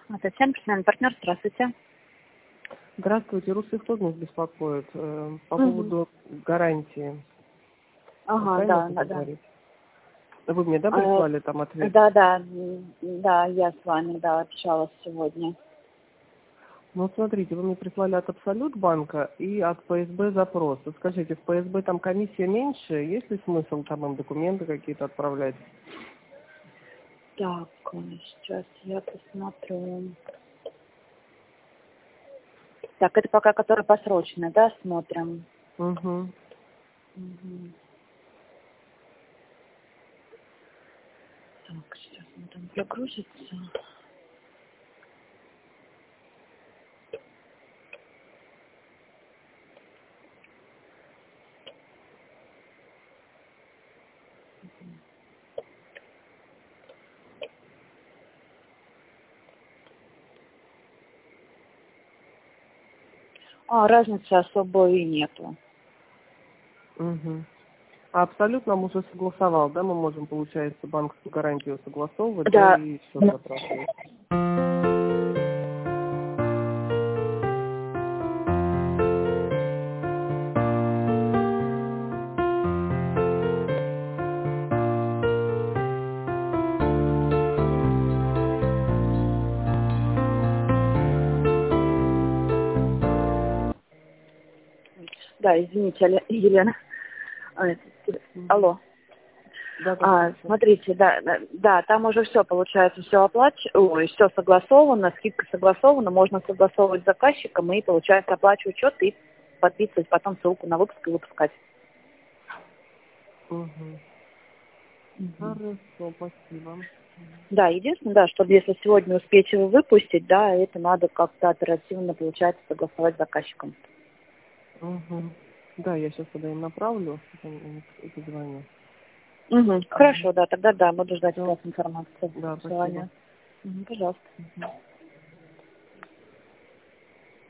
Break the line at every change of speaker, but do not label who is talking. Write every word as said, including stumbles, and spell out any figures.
Это всем профессиональный партнер, здравствуйте.
Здравствуйте, русский художник беспокоит э, по
Угу.
поводу гарантии.
Ага,
Правильно
да,
это
да, да.
говорить? Вы мне, да,
Э,
прислали там ответ?
Да, да, м, да, я с вами, да, общалась сегодня.
Ну, смотрите, вы мне прислали от Абсолют банка и от ПСБ запрос. Вот скажите, в ПСБ там комиссия меньше? Есть ли смысл там им документы какие-то отправлять?
Так, э, сейчас я посмотрю. Так, это пока которая посрочная, да, смотрим.
Угу.
Мгм. Так, сейчас он там прогрузится. А, разницы особой и нету.
Угу. А Абсолют нам уже согласовал, да? Мы можем, получается, банковскую гарантию согласовывать, да,
Да.
и счет запрашивать.
Да, извините, Еле- Елена. А, это-
Мгм.
Алло.
Да, да,
А,
слушаю.
смотрите, да, да, да, там уже все получается, все оплач... Ой, все согласовано, скидка согласована, можно согласовывать с заказчиком и, получается, оплачивать счет и подписывать потом ссылку на выпуск и выпускать.
Угу.
Мгм.
Хорошо, спасибо.
Да, единственное, да, чтобы если сегодня успеть его выпустить, да, это надо как-то оперативно, получается, согласовать с заказчиком.
Угу. Да, я сейчас тогда им направлю, потом им позвоню.
Угу.
Угу.
Хорошо, да, тогда да, буду ждать от
Все,
вас информацию.
да,
До
спасибо.
свидания. Мгм, пожалуйста.
Мгм.